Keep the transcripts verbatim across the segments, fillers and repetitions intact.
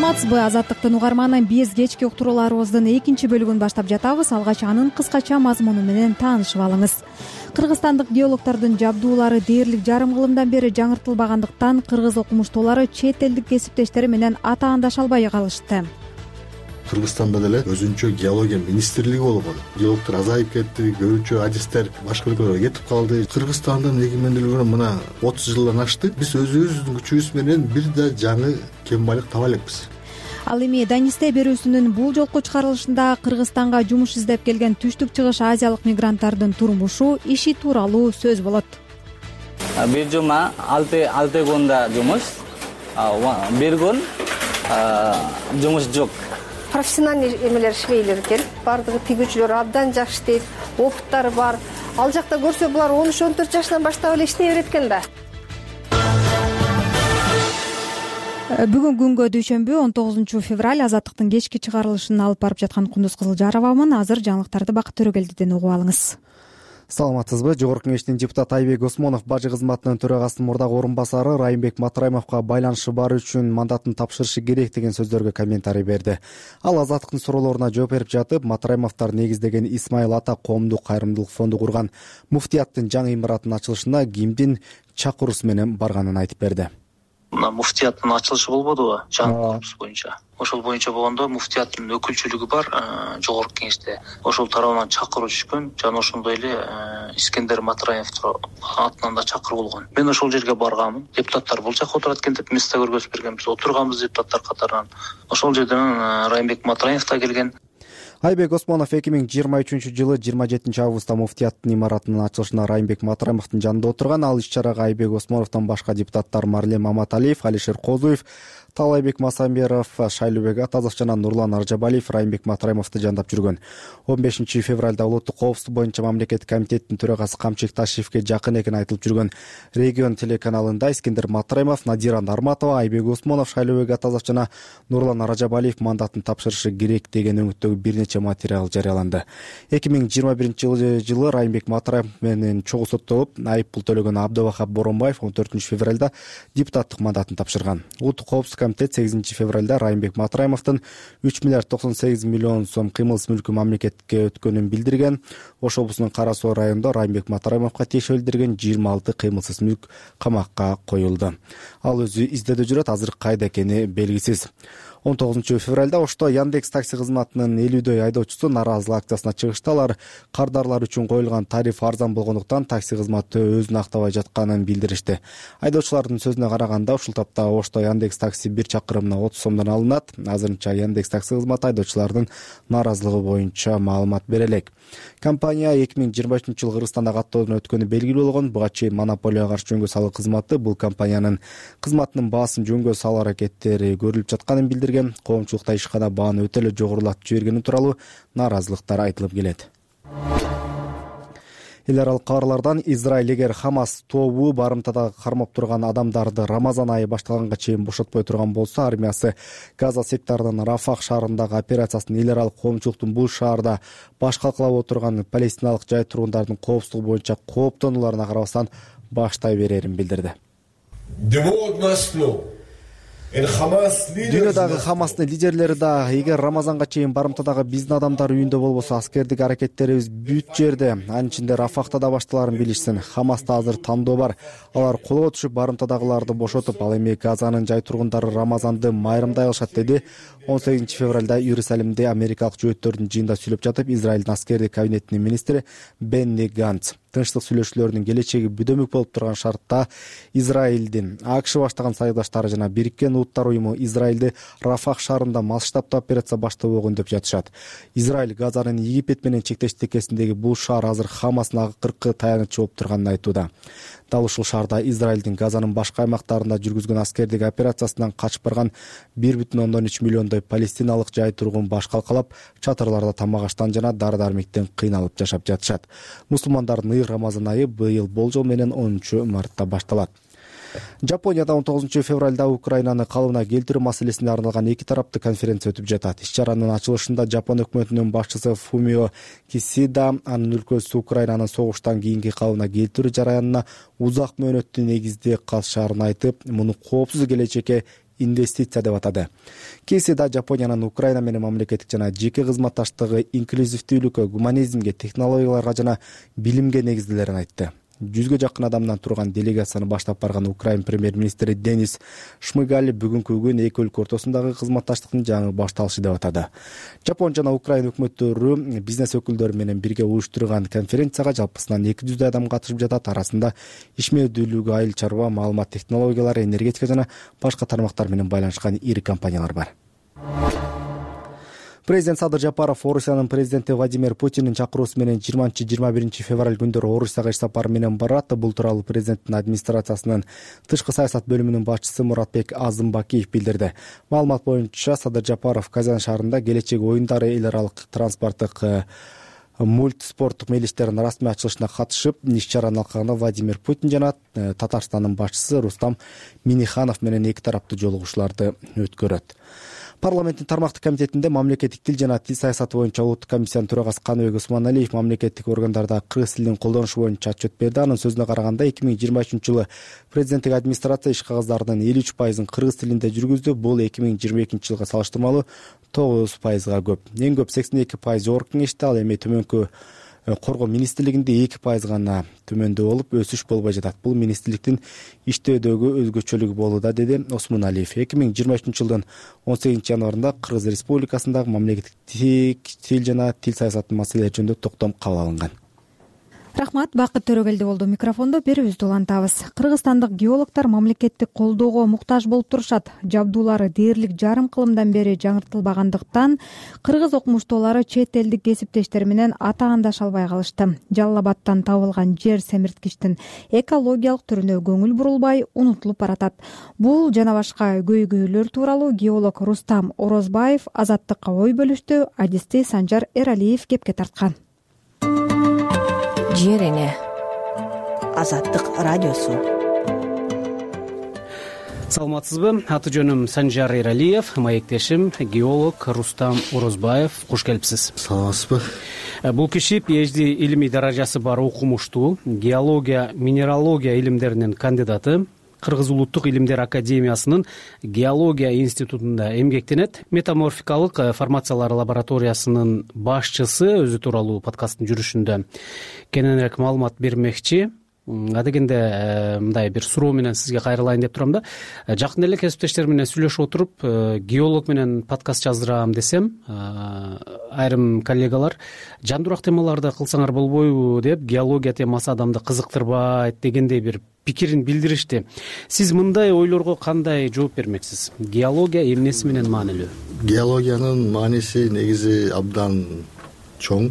саламатсызбы, азаттыктын угарманы. Биз кечки уктурууларыбыздын экинчи бөлүгүн баштап жатабыз. Алгач анын кыскача мазмуну менен таанышып алыңыз. Кыргызстандык геологдордун жабдуулары дээрлик жарым кылымдан бери жаңыртылбагандыктан кыргыз окумуштуулары чет элдик кесиптештери менен атаандаша албай калышты. Кыргызстанда деле өзүнчө геология министрлиги болгон. Геологдор азайып кетти, көрүүчү адистер башка өлкөлөргө кетип калды. Кыргызстандын эгемендүүлүгүнө мына отуз жылдан ашты. Биз өзүбүздүн күчүбүз менен бир да жаңы кен байлык таба элекпиз. Ал эми Данисте берүүсүнүн бул жолку чыгарылышында Кыргызстанга жумуш издеп келген түштүк чыгыш азиялык мигранттардын турмушу, иши тууралуу сөз болот. Бир жума алты алты күндө жумуш, бир күн жумуш жок. Профессиональный эмелер ишпейлер экен. Бардыгы тигүүчүлөр абдан жакшы иштейт, опыттары бар. Ал жакта көрсө булар он үч он төрт жашынан баштап эле иштей берет экен да. Бүгүн күнгө дүйшөмбү он тогузунчу февраль азаттыктын кечки чыгарылышын алып барып жаткан Кундуз Кызылжаровамын. Азыр жаңылыктарды Бакыт Төрөгелдиден угуп алыңыз. Саламатсызбы? Жогорку Кеңештин депутаты Айбек Осмонов бажы кызматынын төрагасынын мурдагы орун басары Райымбек Матраимовго байланышы бар үчүн мандатын тапшырышы керек деген сөздөргө комментарий берди. Ал азаттыктын суроолоруна жооп берип жатып, Матраимовдор негиздеген Исмаил Ата коомдук кайрымдуулук фонду курган муфтияттын жаңы имаратынын ачылышына кимдин чакыруусу менен барганын айтып берди. Мына муфтияттын ачылышы болбодубу? Жаңы корпус боюнча. Ошол боюнча болгондо муфтияттын өкүлчүлүгү бар жогорку кеңеште. Ошол тарабынан чакыруу түшкөн жана ошондой эле Искендер Матраимовдун атынан да чакыруу болгон. Мен ошол жерге барганмын. Депутаттар бул жакка отурат экен деп место көргөзүп бергенбиз. Отурганбыз депутаттар катарынан. Ошол жерден Райымбек Матраимов да келген. Айбек Осмонов эки миң жыйырма үчүнчү жылы жыйырма жетинчи августта муфтияттын имаратынын ачылышына Райымбек Матраимовдун жанында отурган. Ал иш-чарага Айбек Осмоновдон башка депутаттар Марлем Маматалиев, Алишер Козуев, Талайбек Масамберов, Шайлообек Атазов жана Нурлан Аржабалиев Райымбек Матраимовду жандап жүргөн. он бешинчи февралда улуттук коопсуздук боюнча мамлекеттик комитеттин төрагасы Камчык Ташиевке жакын экени айтылып жүргөн Регион телеканалында Искендер Матраимов, Надира Нарматова, Айбек Осмонов, Шайлообек Атазов жана Нурлан Аржабалиев мандатын тапшырышы керек деген өңүттөгү бир нече материал жарыяланды. эки миң жыйырма биринчи жылы Райымбек Матраимов менен чогуу соттолуп, айып пул төлөгөн Абдывахап Боронбаев он төртүнчү февралда депутаттык мандатын тапшырган. Улуттук коопсуздук комитет сегизинчи февралда Райымбек Матраимовдун үч миллиард токсон сегиз миллион сом кыймылсыз мүлкү мамлекетке өткөнүн билдирген. Ош облусунун Кара Суу районунда Райымбек Матраимовго тиешелдирген жыйырма алты кыймылсыз мүлк камакка коюлду. Ал өзү изделдө жүрөт, азыр кайда экени белгисиз. он тогузунчу февралда Ошто Яндекс такси кызматынын элүүдөй айдоочусу нааразылык акциясына чыгышты. Алар кардарлар үчүн коюлган тариф арзан болгондуктан такси кызматы өзүн актабай жатканын билдиришти. Айдоочулардын сөзүнө караганда, ушул тапта Ошто Яндекс такси бир чакырымына отуз сомдон алынат. Азырынча Яндекс такси кызматы айдоочулардын нааразылыгы боюнча маалымат бере элек. Компания эки миң жыйырма үчүнчү жылы Кыргызстанда каттоодон өткөнү белгилүү болгон. Буга чейин монополияга каршы жөнгө салуу кызматы бул компаниянын кызматынын баасын жөнгө салуу аракеттери көрүлүп жатканын билдирген. Коомчулукта ишкана бааны өтө эле жогорулатып жибергени тууралуу нааразылыктар айтылып келет. Эл аралык кабарлардан Израиль эгер Хамас тобу барымтада кармап турган адамдарды Рамазан айы башталганга чейин бошотпой турган болсо, армиясы Газа секторунун Рафах шаарындагы операциясын эл аралык коомчулуктун бул шаарда баш калкалап отурган палестиналык жай тургундардын коопсуздугу боюнча кооптонууларына карабастан баштай берерин билдирди. Дүйнөдөгү Хамастын лидерлери да эгер Рамазанга чейин барымтадагы биздин адамдар үйүндө болбосо, аскердик аракеттерибиз бүт жерде, анын ичинде Рафахта да башталарын билишсин. Хамаста азыр тандоо бар. Алар колго түшүп барымтадагыларды бошотуп, ал эми Газанын жай тургундары Рамазанды майрымдай алышат, деди он сегизинчи февралда Иерусалимде америкалык жөөттөрдүн жыйында сүйлөп жатып Израилдин аскердик кабинетинин министри Бенни Ганц. Тынчтык сүйлөшүүлөрүнүн келечеги бүдөмүк болуп турган шартта Израилдин АКШ баштаган сайыгдаштары жана Бириккен Улуттар уюму Израилди Рафах шаарында масштабдуу операция баштап болгон деп жатышат. Израиль Газанын Египет менен чектеш текесиндеги бул шаар азыр Хамастын акыркы таянычы болуп турганын айтууда. Дал ушул шаарда Израилдин Газанын башка аймактарында жүргүзгөн аскердик операциясынан качып барган бир бүтүн ондон үч миллиондой палестиналык жай тургун баш калкалап, чатырларда тамак аштан жана дары-дармектен кыйналып жашап жатышат. Мусулмандардын ый Рамазан айы быйыл болжол менен онунчу мартта башталат. Жапонияда он тогузунчу февралда Украинаны калыбына келтирүү маселесине арналган эки тараптуу конференция өтүп жатат. Иш-чаранын ачылышында Жапон өкмөтүнүн башчысы Фумио Кисида анын өлкөсү Украинанын согуштан кийинки калыбына келтирүү жараянына узак мөөнөттүү негизде катышаарын айтып, муну коопсуз келечекке инвестиция деп атады. Кеси да Жапониянын Украина менен мамлекеттик жана жеке кызматташтыгы инклюзивдүүлүккө, гуманизмге, технологияларга жана билимге негизделерин айтты. Жүзгө жакын адамдан турган делегацияны баштап барган Украин премьер-министри Денис Шмыгаль бүгүнкү күн эки өлкө ортосундагы кызматташтыктын жаңы башталышы деп атады. Жапон жана Украин өкмөттөрү бизнес өкүлдөрү менен бирге уюштурган конференцияга жалпысынан эки жүздөй адам катышып жатат. Арасында ишмердүүлүгү, айыл чарба, маалымат технологиялары, энергетика жана башка тармактар менен байланышкан ири компаниялар бар. Президент Садыр Жапаров Орусиянын президенти Владимир Путиндин чакыруусу менен жыйырманчы жыйырма биринчи февраль күндөрү Орусияга иш сапары менен барат. Бул тууралуу президенттин администрациясынын тышкы саясат бөлүмүнүн башчысы Муратбек Азымбакиев билдирди. Маалымат боюнча Садыр Жапаров Казан шаарында келечек оюндары эл аралык транспорттук мультспорттук мелиштердин расмий ачылышына катышып, иш-чаранын алкагында Владимир Путин жана Татарстандын башчысы Рустам Миниханов менен эки тараптуу жолугушууларды өткөрөт. Парламенттин тармактык комитетинде мамлекеттик тил жана тил саясаты боюнча улуттук комиссиянын төрагасы Каныбек Усманалиев мамлекеттик органдарда кыргыз тилин колдонушу боюнча отчет берди. Анын сөзүнө караганда эки миң жыйырма үчүнчү жылы президенттик администрация иш кагаздарынын элүү үч пайызын кыргыз тилинде жүргүздү. Бул эки миң жыйырма экинчи жылга салыштырмалуу тогуз пайызга көп. Эң көп сексен эки пайыз жогорку кеңеште, ал эми төмөнкү коргоо министрлигинде эки пайыз гана төмөндөө болуп, өсүш болбой жатат. Бул министрликтин иштөөдөгү өзгөчөлүгү болууда, деди Осмоналиев. эки миң жыйырма үчүнчү жылдын он сегизинчи январында Кыргыз Республикасындагы мамлекеттик тил жана тил саясатынын маселелери жөнүндө токтом кабыл алынган. Рахмат, Бакыт Төрөгелди болду. Микрофондо берүүбүздү улантабыз. Кыргызстандык геологдор мамлекеттик колдоого муктаж болуп турушат. Жабдуулары дээрлик жарым кылымдан бери жаңыртылбагандыктан кыргыз окумуштуулары чет элдик кесиптештери менен атаандаш албай калышты. Жалал Абадтан табылган жер семирткичтин экологиялык түрүнө көңүл бурулбай, унутулуп баратат. Бул жана башка көйгөйлөр тууралуу геолог Рустам Орозбаев Азаттыкка ой бөлүштү. Адисти Санжар Эралиев кепке тарткан. Жер эне, Азаттык радиосу. Саламатсызбы? Аты жөнүм Санжар Эралиев, маектешим геолог Рустам Орозбаев. Куш келипсиз. Саламатсызбы? Бул киши пи эйч ди илимий даражасы бар окумуштуу, геология, минералогия илимдеринин кандидаты, Кыргыз улуттук илимдер академиясынын геология институтунда эмгектенет. Метаморфикалык формациялар лабораториясынын башчысы, өзү тууралуу подкасттын жүрүшүндө кененирээк маалымат бермекчи. Адегенде мындай бир суроо менен сизге кайрылайын деп турам да. Жакын эле кесиптештер менен сүйлөшүп отуруп, геолог менен подкаст жаздырам десем, айрым коллегалар жандуураак темаларды кылсаңар болбойбу деп, геология темасы адамды кызыктырбайт дегендей бир пикирин билдиришти. Сиз мындай ойлорго кандай жооп бермексиз? Геология эмнеси менен маанилүү? Геологиянын мааниси негизи абдан чоң.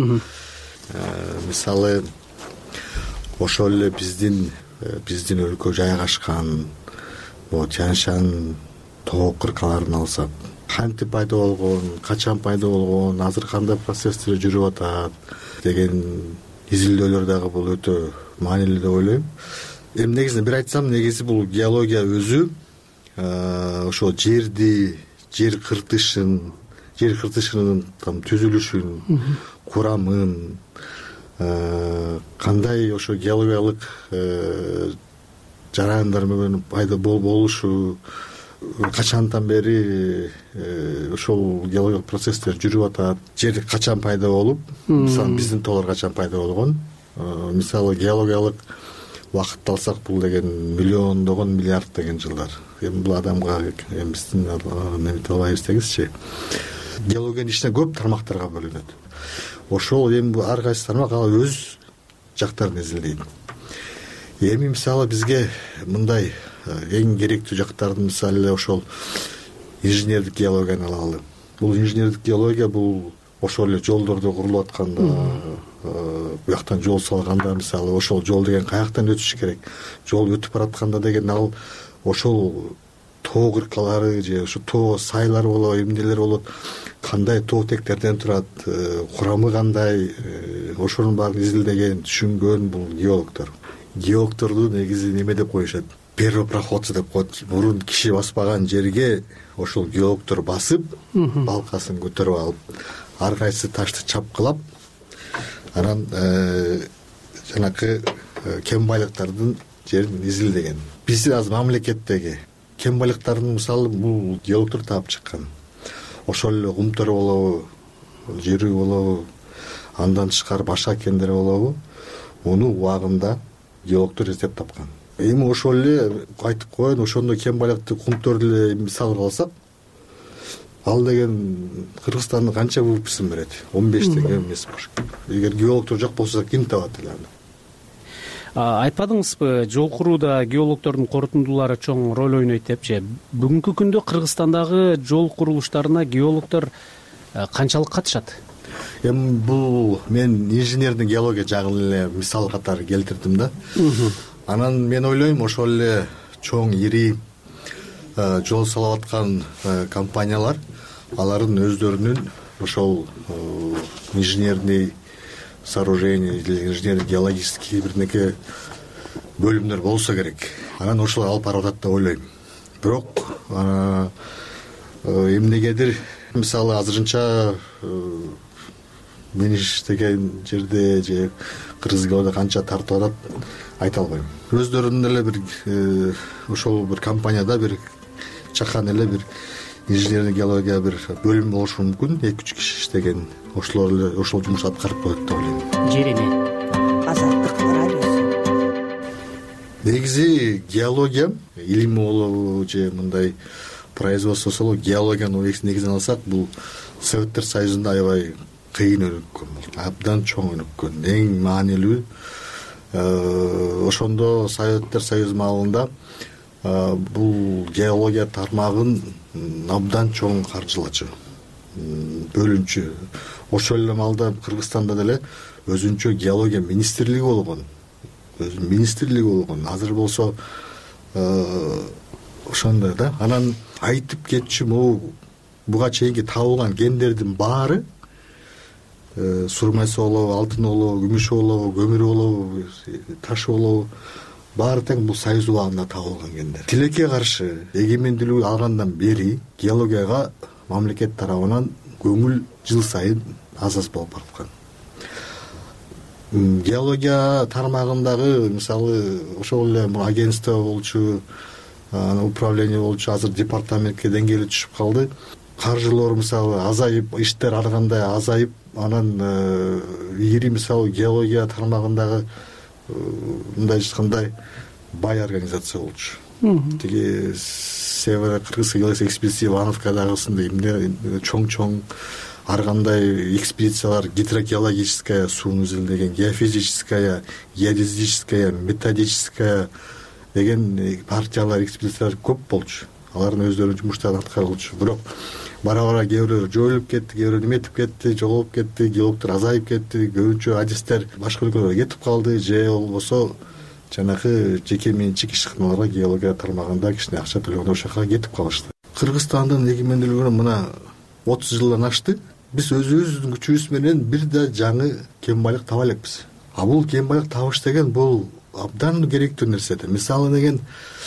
Мисалы ошол эле биздин биздин өлкө жайгашкан Тянь-Шань тоо кыркаларын алсак, кантип пайда болгон, качан пайда болгон, азыр кандай процесстер жүрүп атат деген изилдөөлөр дагы бул өтө маанилүү деп ойлойм. Эми негизинен бир айтсам, негизи бул геология өзү ошо жерди, жер кыртышын, жер кыртышынын там түзүлүшүн, курамын, кандай ошо геологиялык жараяндар менен пайда болушу, качантан бери ошол геологиялык процесстер жүрүп атат, жер качан пайда болуп, мисалы биздин тоолор качан пайда болгон, мисалы геологиялык убакытты алсак, бул деген миллиондогон, миллиард деген жылдар. Эми бул адамга эми биздин немете албай берсеңизчи. Геологиянын ичине көп тармактарга бөлүнөт. Ошол эми ар кайсы тармак ал өз жактарын изилдейт. Эми мисалы бизге мындай эң керектүү жактардын мисалы ошол инженердик геологияны алалы. Бул инженердик геология бул ошол эле жолдорду курулуп атканда, буяктан жол салганда, мисалы ошол жол деген каяктан өтүш керек, жол өтүп баратканда деген ал ошол тоо кыркалары же ошо тоо сайлар болобу, эмнелер болот, кандай тоо тектерден турат, курамы кандай, ошонун баарын изилдеген, түшүнгөн бул геологдор. Геологдорду негизи неме деп коюшат? Первопроходцы деп коет. Мурун киши баспаган жерге ошол геологдор басып, балкасын көтөрүп алып, ар кайсы ташты чапкылап, анан жанакы кен байлыктардын жерин изилдеген. Биздин азыр мамлекеттеги кен байлыктарын мисалы бул геологдор таап чыккан. Ошол эле кумтөр болобу, жерүү болобу, андан тышкары башка кендер болобу, муну убагында геологдор издеп тапкан. Эми ошол эле айтып коеюн, ошондой кен байлыкты кумтөрдү эле мисал алсак, ал деген Кыргызстандын канча ввпсин берет? он беш деген эмес болуш керек. Эгер геологдор жок болсо ким табат эле аны? Айтпадыңызбы, жол курууда геологдордун корутундулары чоң роль ойнойт депчи. Бүгүнкү күндө Кыргызстандагы жол курулуштарына геологдор канчалык катышат? Эми бул мен инженердин геология жагын эле мисал катары келтирдим да. Анан мен ойлойм, ошол эле чоң ири жол салып аткан компаниялар, алардын өздөрүнүн ошол инженерный сооружение или инженерный геологический бирнеке бөлүмдөр болсо керек. Анан ошол алып барып атат деп ойлойм. Бирок эмнегедир мисалы азырынча мен иштеген жерде же Кыргыз геология канча тартып атат айта албайм. Өздөрүнүн эле бир ошол бир компанияда бир чакан эле бир инженерный геология бир бөлүм болушу мүмкүн, эки үч киши иштеген, ошолор эле ошол жумушту аткарып коет деп ойлойм. Жереме Азаттык радиосу. Негизи геология илими болобу же мындай производствосу болобу, геологиянын негизин алсак, бул Советтер Союзунда аябай кыйын өнүккөн, абдан чоң өнүккөн. Эң маанилүү ошондо Советтер Союзу маалында бул геология тармагын абдан чоң каржылачу, бөлүнчү. Ошол эле маалда Кыргызстанда деле өзүнчө геология министрлиги болгон. Өзүнүн министрлиги болгон. Азыр болсо ошондой да. Анан айтып кетчү, могу буга чейинки табылган кендердин баары, сурмайсы болобу, алтын болобу, күмүш болобу, көмүр болобу, таш болобу, баары тең бул Союз убагында табылган кендер. Тилекке каршы эгемендүүлүк алгандан бери геологияга мамлекет тарабынан көңүл жыл сайын аз-аз болуп бараткан. Геология тармагындагы мисалы ошол эле агентство болчу, управление болчу, азыр департаментке деңгээли түшүп калды. Каржылоо мисалы азайып, иштер ар кандай азайып, анан ири мисалы геология тармагындагы мындай айткандай бай организация болчу. Тиги Северо Кыргыз геологический экспедиция Ивановкадагысындай эмне чоң-чоң ар кандай экспедициялар, гидрогеологическая, сууну изилдеген, геофизическая, геодезическая, методическая деген партиялар, экспедициялар көп болчу. Алардын өздөрүнүн жумуштарын аткарылчу. Бирок бара-бара кээ бирөө жоюлуп кетти, кээ бирөө неметип кетти, жоголуп кетти, геологдор азайып кетти, көбүнчө адистер башка өлкөлөргө кетип калды, же болбосо жанагы жеке менчик ишканаларга геология тармагында кичине акча төлөгөн ошака кетип калышты. Кыргызстандын эгемендүүлүгүнө мына отуз жылдан ашты. Биз өзүбүздүн күчүбүз менен бир да жаңы кен байлык таба элекпиз. А бул кен байлык табыш деген бул абдан керектүү нерсе. Мисалы деген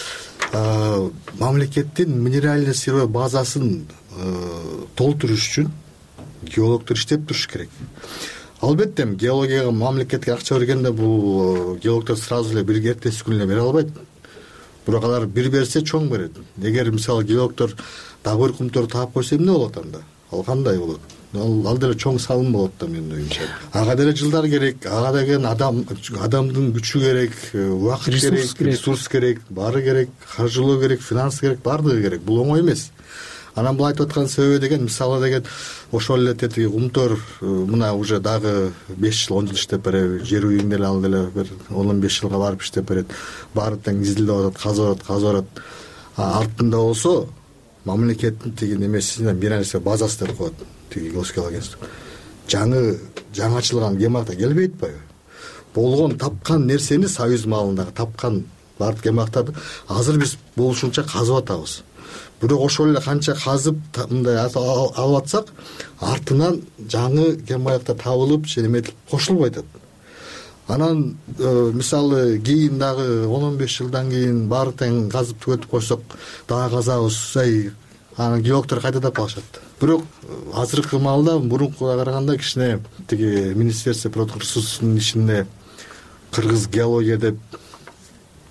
мамлекеттин минеральный сырье базасын толтуруш үчүн геологдор иштеп туруш керек. Албетте геологияга мамлекетке акча бергенде бул геологдор сразу эле бир эртеси күнү эле бере албайт. Бирок алар бир берсе чоң берет. Эгер мисалы геологдор дагы бир кумтөр таап койсо эмне болот анда? Ал кандай болот? Ал ал деле чоң салым болот да менин оюмча. Ага деле жылдар керек, ага деген адам адамдын күчү керек, убакыт керек, ресурс керек, баары керек, каржылоо керек, финанс керек, баардыгы керек. Бул оңой эмес. Анан бул айтып аткан себеби деген мисалы деген ошол эле тетиги кумтөр мына уже дагы беш жыл он жыл иштеп береби, жер үйүндө эле ал деле бир он он беш жылга барып иштеп берет. Баары тең изилдеп атат, казып атат, казып атат. Артында болсо мамлекеттин тиги немесине бир нерсе базасы деп коет. Тиги геология. Жаңы жаңы ачылган кемакта келбей атпайбы? Болгон тапкан нерсени Союз маалындагы тапкан баардык кемактарды азыр биз болушунча казып атабыз. Бирок ошол эле канча казып мындай алып атсак, артынан жаңы кен байлыктар табылып, шеметип кошулбай атат. Анан мисалы кийин дагы он он беш жылдан кийин баары тең казып түгөтүп койсок, дагы казабыз, ай, анан геологдор кайда деп калышат. Бирок азыркы маалда мурункуга караганда кичине тиги Министерство природных ресурсунун ичинде Кыргыз геология деп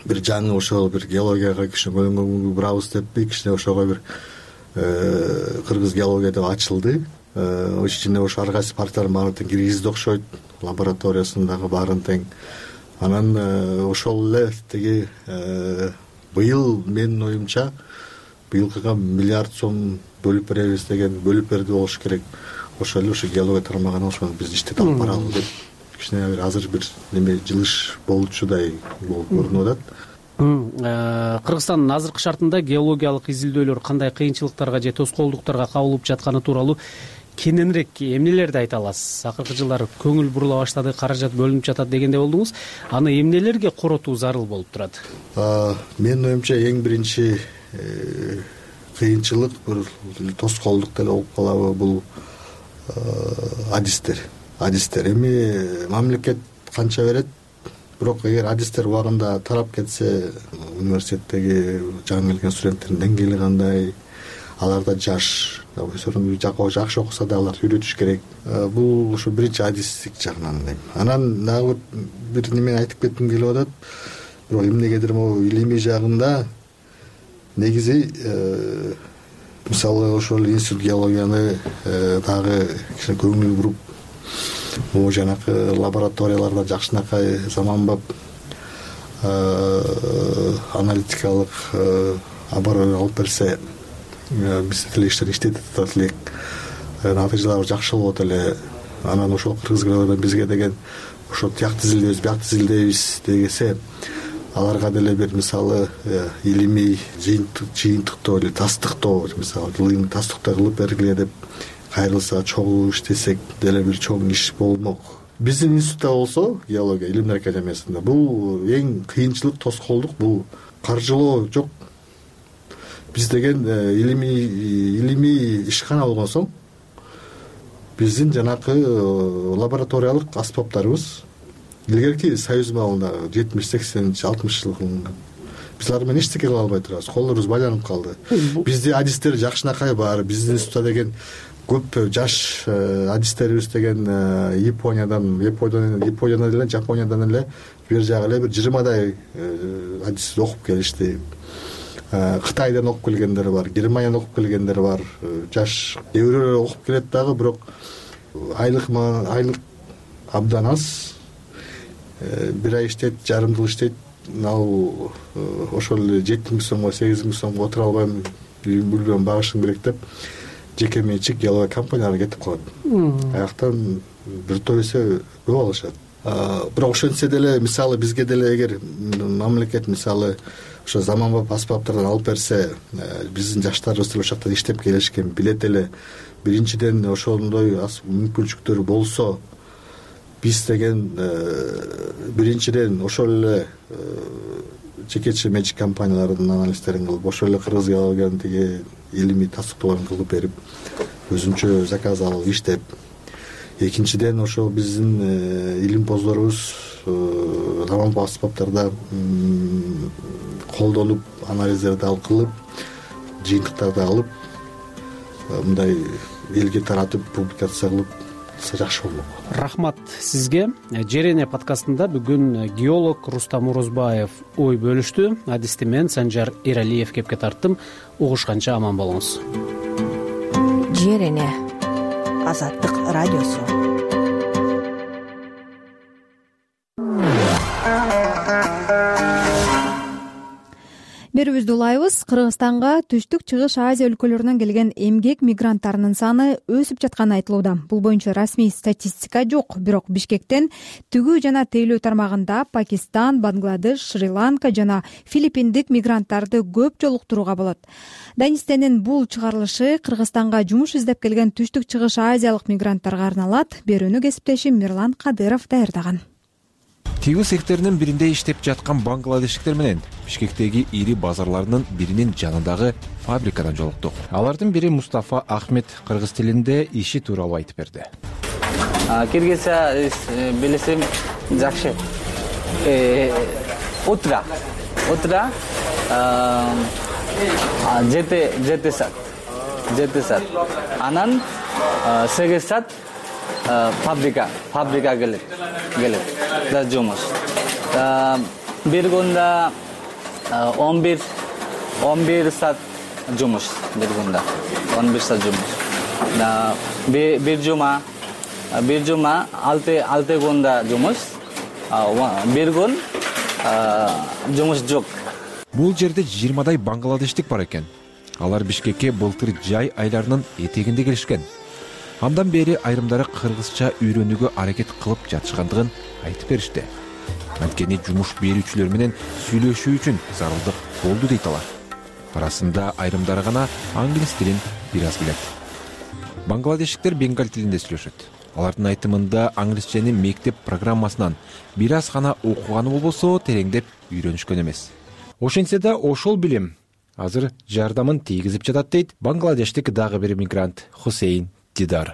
бир жаңы ошол бир геологияга кичине көңүл бурабыз деппи, кичине ошого бир кыргыз геология деп ачылды. Ошол ичинде ошо ар кайсы парктардын баарын тең киргизди окшойт, лабораториясындагы баарын тең. Анан ошол эле тиги быйыл менин оюмча быйылкыга миллиард сом бөлүп беребиз деген, бөлүп берди болуш керек. Ошол эле ошо геология тармагына ошону биз иштетип алып баралы деп кичине бир азыр бир неме жылыш болчудай болуп көрүнүп атат. Кыргызстандын азыркы шартында геологиялык изилдөөлөр кандай кыйынчылыктарга же тоскоолдуктарга кабылып жатканы тууралуу кененирээк эмнелерди айта аласыз? Акыркы жылдары көңүл бурула баштады, каражат бөлүнүп жатат дегенде болдуңуз. Аны эмнелерге коротуу зарыл болуп турат? Менин оюмча эң биринчи кыйынчылык бир тоскоолдук деле болуп калабы, бул адистер. Адистер эми мамлекет канча берет, бирок эгер адистер убагында тарап кетсе, университеттеги жаңы келген студенттердин деңгээли кандай, аларда жаш, жакшы окуса да аларды үйрөтүш керек. Бул ушу биринчи адистик жагынан дейм. Анан дагы бир немени айтып кетким келип атат. Бирок эмнегедир могу илимий жагында негизи мисалы ошол институт геологияны дагы кичине көңүл буруп, могу жанакы лабораторияларда жакшынакай заманбап аналитикалык абар алып берсе, биз деле иштер иштетип атат элек, натыйжалар жакшы болот эле. Анан ошол кыргыз геологиядан бизге деген ошо тияк тизилдейбиз, бияк тизилдейбиз дегесе, аларга деле бир мисалы илимий жыйынтыктоо эле тастыктоо, мисалы илимий тастыктоо кылып бергиле деп кайрылса, чогуу иштесек деле бир чоң иш болмок. Биздин институтта болсо, геология илимдер академиясында бул эң кыйынчылык, тоскоолдук бул каржылоо жок. Биз деген илимий илимий ишкана болгон соң биздин жанакы лабораториялык аспаптарыбыз илгерки союз маалында жетимиш сексенинчи алтымыш жылкы биз алар менен эчтеке кыла албай турабыз, колдорубуз байланып калды. Бизде адистер жакшынакай бар, биздин институтта деген көп жаш адистерибиз деген Япониядан, Япониядан, Япониядан эле, Жапониядан эле бир жагы эле бир жыйырмадай адис окуп келишти. Кытайдан окуп келгендер бар, Германиядан окуп келгендер бар, жаш кээ бирөө окуп келет дагы, бирок айлык айлык абдан аз. Бир ай иштейт, жарым жыл иштейт, ал ошол эле жети миң сомго, сегиз миң сомго отура албайм, билбейм, багышым керек деп жеке менчик геология компанияларга кетип калат. Аяктан бир топ эсе көп алышат. Бирок ошентсе деле, мисалы бизге деле эгер мамлекет мисалы ошо заманбап аспаптардан алып берсе, биздин жаштарыбыз деле ошол жакта иштеп келишкен, билет эле. Биринчиден ошондой мүмкүнчүлүктөр болсо, биз деген биринчиден ошол эле жекече менчик компаниялардын анализтерин кылып, ошол эле кыргыз геологиянын тиги илимий тастыктоолорун кылып берип, өзүнчө заказ алып иштеп. Экинчиден ошол биздин илимпоздорубуз заманбап аспаптарда колдонуп, анализдерди алып кылып, жыйынтыктарды алып, мындай элге таратып, публикация кылып жакшы болмок. Рахмат сизге. Жерене подкастында бүгүн геолог Рустам Орозбаев ой бөлүштү. Адисти мен Санжар Эралиев кепке тарттым. Угушканча аман болуңуз. Жерене Азаттык радиосу. Берүүбүздү улайбыз. Кыргызстанга түштүк чыгыш Азия өлкөлөрүнөн келген эмгек мигранттарынын саны өсүп жатканы айтылууда. Бул боюнча расмий статистика жок, бирок Бишкектен тигүү жана тейлөө тармагында Пакистан, Бангладеш, Шри-Ланка жана филиппиндик мигранттарды көп жолуктурууга болот. Данистенин бул чыгарылышы Кыргызстанга жумуш издеп келген түштүк чыгыш азиялык мигранттарга арналат. Берүүнү кесиптешим Мирлан Кадыров даярдаган. Тигүү секторунун биринде иштеп жаткан бангладештиктер менен Бишкектеги ири базарларынын биринин жанындагы фабрикадан жолуктук. Алардын бири Мустафа Ахмед кыргыз тилинде иши тууралуу айтып берди. Киргизча билесем жакшы. Утра. Утра жети жети саат. жети саат. Анан сегиз саат фабрика, фабрика келет. Келет. Да жумуш. Бир күндө он бир он бир саат жумуш бир күндө. он бир саат жумуш. бир жума бир жума алты алты күндө жумуш. бир күн жумуш жок. Бул жерде жыйырмадай бангладештик бар экен. Алар Бишкекке былтыр жай айларынын этегинде келишкен. Андан бери айрымдары кыргызча үйрөнүүгө аракет кылып жатышкандыгын айтып беришти. Анткени жумуш берүүчүлөр менен сүйлөшүү үчүн зарылдык болду дейт алар. Арасында айрымдары гана англис тилин бир аз билет. Бангладештиктер бенгал тилинде сүйлөшөт. Алардын айтымында англисчени мектеп программасынан бир аз гана окуганы болбосо тереңдеп үйрөнүшкөн эмес. Ошентсе да ошол билим азыр жардамын тийгизип жатат дейт бангладештик дагы бир мигрант Хусейн Дидар.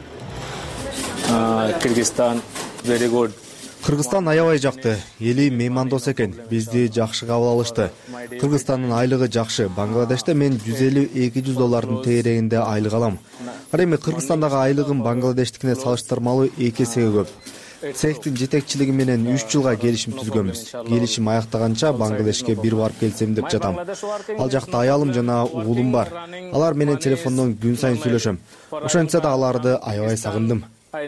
Кыргызстан very good. Кыргызстан аябай жакты. Эли меймандос экен. Бизди жакшы кабыл алышты. Кыргызстандын айлыгы жакшы. Бангладеште мен жүз элүү эки жүз доллардын тегерегинде айлык алам. Ал эми Кыргызстандагы айлыгым Бангладештикине салыштырмалуу эки эсеге көп. Цехтин жетекчилиги менен үч жылга келишим түзгөнбүз. Келишим аяктаганча Бангладешке бир барып келсем деп жатам. Ал жакта аялым жана уулум бар. Алар менен телефондон күн сайын сүйлөшөм. Ошентсе да аларды аябай сагындым.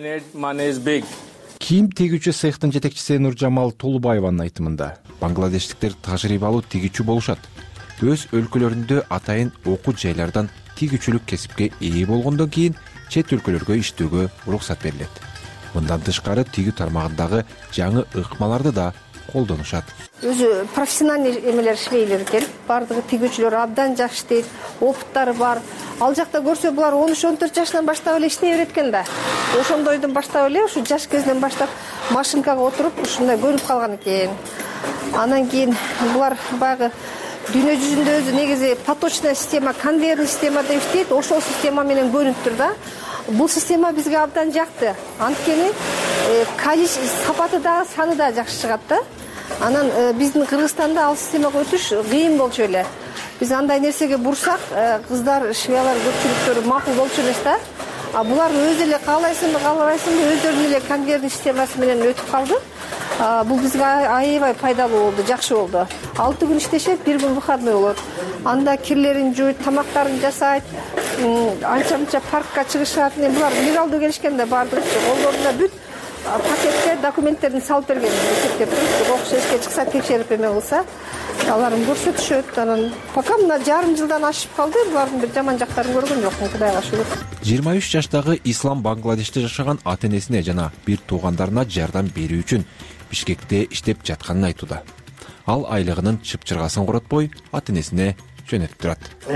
Кийим тигүүчү цехтин жетекчиси Нуржамал Толубаеванын айтымында бангладештиктер тажрыйбалуу тигүүчү болушат. Өз өлкөлөрүндө атайын окуу жайлардан тигүүчүлүк кесипке ээ болгондон кийин чет өлкөлөргө иштөөгө уруксат берилет. Мындан тышкары тигүү тармагындагы жаңы ыкмаларды да колдонушат. Өзү профессиональный эмелер швейлер экен. Бардыгы тигүүчүлөр абдан жакшы иштейт, опыттары бар. Ал жакта көрсө булар он үч он төрт жашынан баштап эле иштей берет экен да. Ошондойдон баштап эле ушу жаш кезинен баштап машинкага отуруп ушундай көрүп калган экен. Анан кийин булар баягы дүйнө жүзүндө өзү негизи поточная система, конвейерный система деп иштейт. Ошол система менен көрүнүптүр да. Бул система бизге абдан жакты. Анткени количество сапаты да, саны да жакшы чыгат да. Анан биздин Кыргызстанда ал системага өтүш кыйын болчу эле. Биз андай нерсеге бурсак, кыздар, швеялар көпчүлүктөрү макул болчу эмес да. А булар өзү эле каалайсыңбы, каалабайсыңбы, өздөрүнүн эле конвейерный системасы менен өтүп калды. Бул бизге аябай пайдалуу болду, жакшы болду. алты күн иштешет, бир күн выходной болот. Анда кирлерин жууйт, тамактарын жасайт, анча-мынча паркка чыгышат. Булар легалдуу келишкен да бардыгы колдорунда бүт пакетке документтерин салып берген. Эсептеп туруп, окуш эске чыкса текшерип эме кылса, аларын көрсөтүшөт. Анан пока мына жарым жылдан ашып калды, булардын бир жаман жактарын көргөн жокмун, Кудайга шүгүр. жыйырма үч жаштагы Ислам Бангладеште жашаган ата-энесине жана бир туугандарына жардам берүү үчүн Бишкекте иштеп жатканын айтууда. Ал айлыгынын чыпчыргасын коротпой, ата-энесине жөнөтүп турат.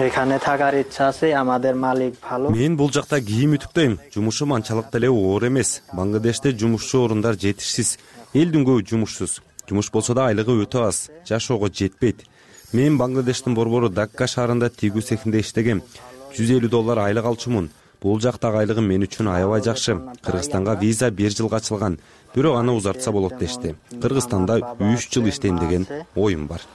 Мен бул жакта кийим үтүктөйм. Жумушум анчалык деле оор эмес. Бангладеште жумушчу орундар жетишсиз. Элдин көбү жумушсуз. Жумуш болсо да айлыгы өтө аз. Жашоого жетпейт. Мен Бангладештин борбору Дакка шаарында тигүү цехинде иштегем. жүз элүү доллар айлык алчумун. Бул жактагы айлыгым мен үчүн аябай жакшы. Кыргызстанга виза бир жылга ачылган. Бирок аны узартса болот дешти. Кыргызстанда үч жыл иштейм деген оюм бар.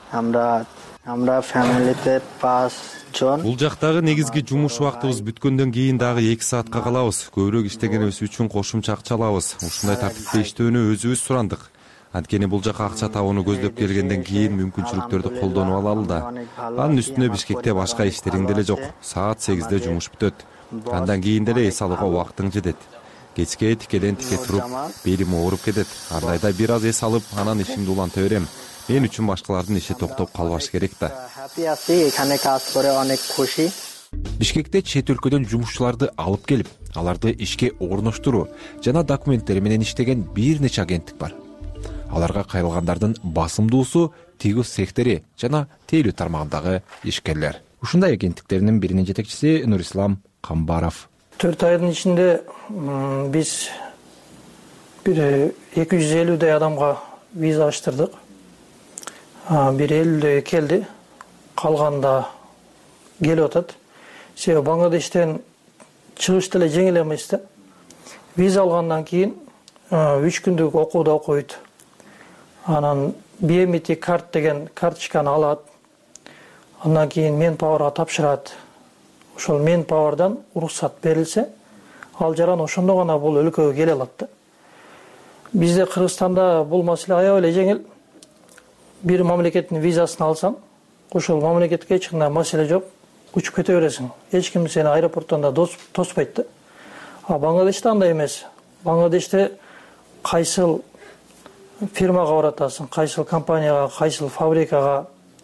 Бул жактагы негизги жумуш убактыбыз бүткөндөн кийин дагы эки саатка калабыз. Көбүрөөк иштегенибиз үчүн кошумча акча алабыз. Ушундай тартипте иштөөнү өзүбүз сурандык. Анткени бул жака акча табууну көздөп келгенден кийин мүмкүнчүлүктөрдү колдонуп алалы да. Анын үстүнө Бишкекте башка иштериң деле жок. Саат сегизде жумуш бүтөт. Андан кийин деле эс алууга убактың жетет. Кечке тикеден тике туруп, белим ооруп кетет. Ардайда бир аз эс алып, анан ишимди уланта берем. Мен үчүн башкалардын иши токтоп калбаш керек да. Бишкекте чет өлкөдөн жумушчуларды алып келип, аларды ишке орноштуруу жана документтери менен иштеген бир нече агенттик бар. Аларга кайрылгандардын басымдуусу тигүү цехтери жана тейлөө тармагындагы ишкерлер. Ушундай агенттиктердин биринин жетекчиси Нурислам Камбаров. төрт айдын ичинде биз бир эки жүз элүүдөй адамга виза ачтырдык. Бир элүүдөй келди, калганда келип атат. Себеби Бангладештен чыгыш деле жеңил эмес да. Виза алгандан кийин үч күндүк окууда окуйт. Анан би эм ти карт деген карточканы алат. Андан кийин мен пауэрга тапшырат. Ошол мен пауэрдан уруксат берилсе, ал жаран ошондо гана бул өлкөгө келе алат да. Бизде Кыргызстанда бул маселе аябай эле жеңил. бир мамлекеттин визасын алсаң, ошол мамлекетке эч кандай маселе жок, учуп кете бересиң. Эч ким сени аэропорттон да тоспойт да. А Бангладеште андай эмес. Бангладеште кайсыл фирмага баратасың, кайсыл компанияга, кайсыл фабрикага,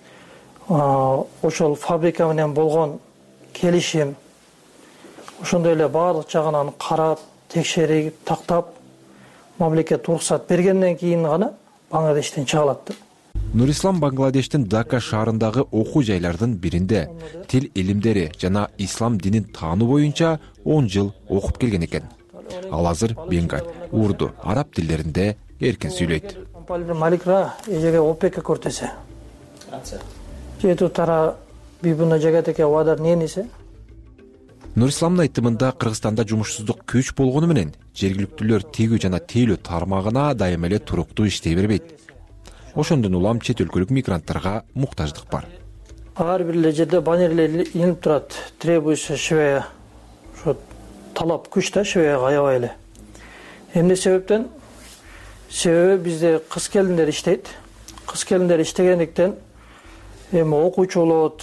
ошол фабрика менен болгон келишим, ошондой эле баардык жагынан карап, текшерип, тактап, мамлекет уруксат бергенден кийин гана Бангладештен чыга алат да. Нурислам Бангладештин Дака шаарындагы окуу жайлардын биринде тил илимдери жана ислам динин таануу боюнча он жыл окуп келген экен. Ал азыр бенгаль, урду, араб тилдеринде эркин сүйлөйт. Маликра эжеге опека кортесе. Жету тара бибуна жагатеке вадар ненисе. Нурисламдын айтымында Кыргызстанда жумушсуздук күч болгону менен жергиликтүүлөр тегүү жана тейлөө тармагына дайыма эле туруктуу иштей бербейт. Ошондон улам чет өлкөлүк мигранттарга муктаждык бар. Ар бир эле жерде баннерлер илинип турат. Требуется швея. Ошо талап күч да швеяга аябай эле. Эмне себептен? Себеби бизде кыз келиндер иштейт. Кыз келиндер иштегендиктен эми окуучу болот.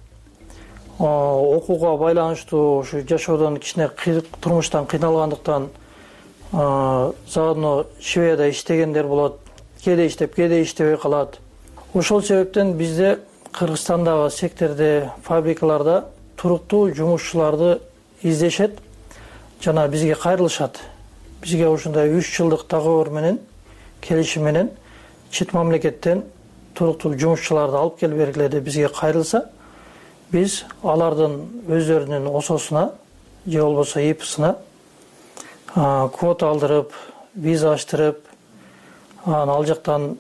Окууга байланыштуу ушу жашоодон кичине турмуштан кыйналгандыктан заодно швеяда иштегендер болот. Кээде иштеп, кээде иштебей калат. Ошол себептен бизде Кыргызстандагы секторде, фабрикаларда туруктуу жумушчуларды издешет жана бизге кайрылышат. Бизге ушундай үч жылдык договор менен, келишим менен чет мамлекеттен туруктуу жумушчуларды алып келип бергиле деп бизге кайрылса, биз алардын өздөрүнүн ососуна же болбосо ИПсына квота алдырып, виза аштырып, ал жактан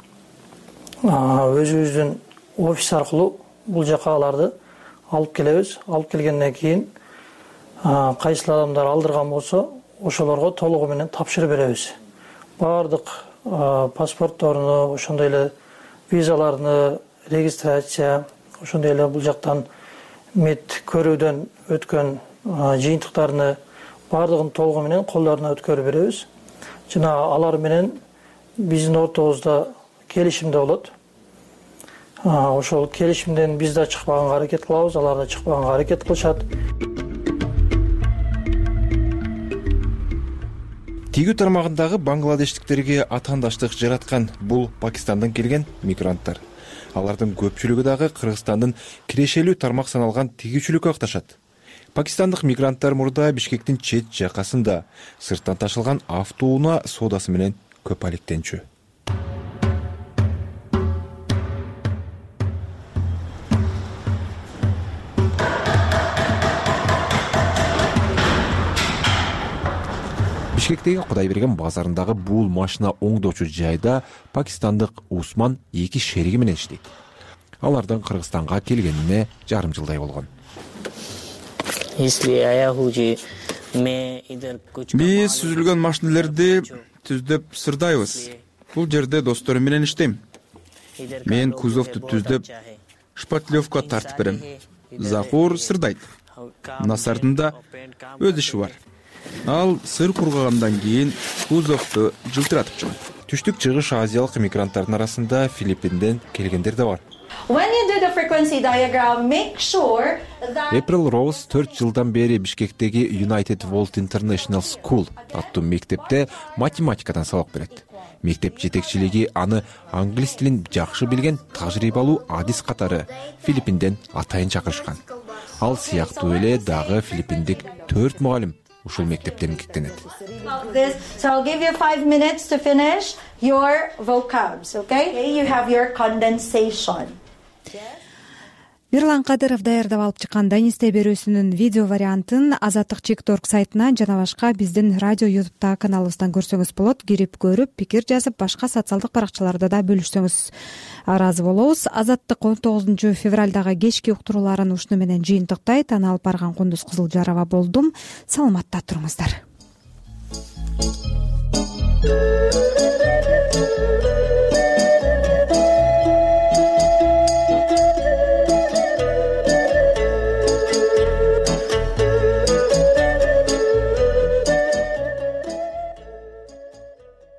өзүбүздүн офис аркылуу бул жака аларды алып келебиз. Алып келгенден кийин кайсыл адамдар алдырган болсо, ошолорго толугу менен тапшырып беребиз. Баардык паспортторуну, ошондой эле визаларны, регистрация, ошондой эле бул жактан мед көрүүдөн өткөн жыйынтыктарны баардыгын толугу менен колдоруна өткөрүп беребиз. Жана алар менен биздин ортобузда келишимде болот. Ошол келишимден биз да чыкпаганга аракет кылабыз, алар да чыкпаганга аракет кылышат. Тигүү тармагындагы бангладештиктерге атаандаштык жараткан бул Пакистандан келген мигранттар. Алардын көпчүлүгү дагы Кыргызстандын кирешелүү тармак саналган тигүүчүлүккө катышат. Пакистандык мигранттар мурда Бишкектин чет жакасында сырттан ташылган автоунаа соодасы менен көп алектенчү. Бишкектеги Кудайберген базарындагы бул машина оңдоочу жайда пакистандык Усман эки шериги менен иштейт. Алардын Кыргызстанга келгенине жарым жылдай болгон. Биз сүзүлгөн машинелерди түздөп сырдайбыз. Бул жерде досторум менен иштейм. Мен кузовду түздөп шпатлевка тартып берем. Захур сырдайт. Насардын да өз иши бар. Ал сыр кургагандан кийин кузовду жылтыратып чыгат. Түштүк чыгыш азиялык мигранттардын арасында Филиппинден келгендер да бар. April Rose төрт жылдан бери Бишкектеги United World International School аттуу мектепте математикадан сабак берет. Мектеп жетекчилиги аны англис тилин жакшы билген тажрыйбалуу адис катары Филиппинден атайын чакырышкан. Ал сыяктуу эле дагы филиппиндик төрт мугалим ушул мектептен эмгектенет. So I'll give you five minutes to finish your vocabs, okay? You have your condensation. Бирлан Кадыров даярдап алып чыккан Данисте берүүсүнүн видео вариантын Азаттык чек точка орг сайтынан жана башка биздин радио YouTube каналыбыздан көрсөңүз болот. Кирип көрүп, пикир жазып, башка социалдык баракчаларда да бөлүшсөңүз ыраазы болобуз. Азаттык он тогузунчу февралдагы кечки уктурууларын ушуну менен жыйынтыктайт. Аны алып барган Кундуз Кызылжарова болдум. Саламатта туруңуздар.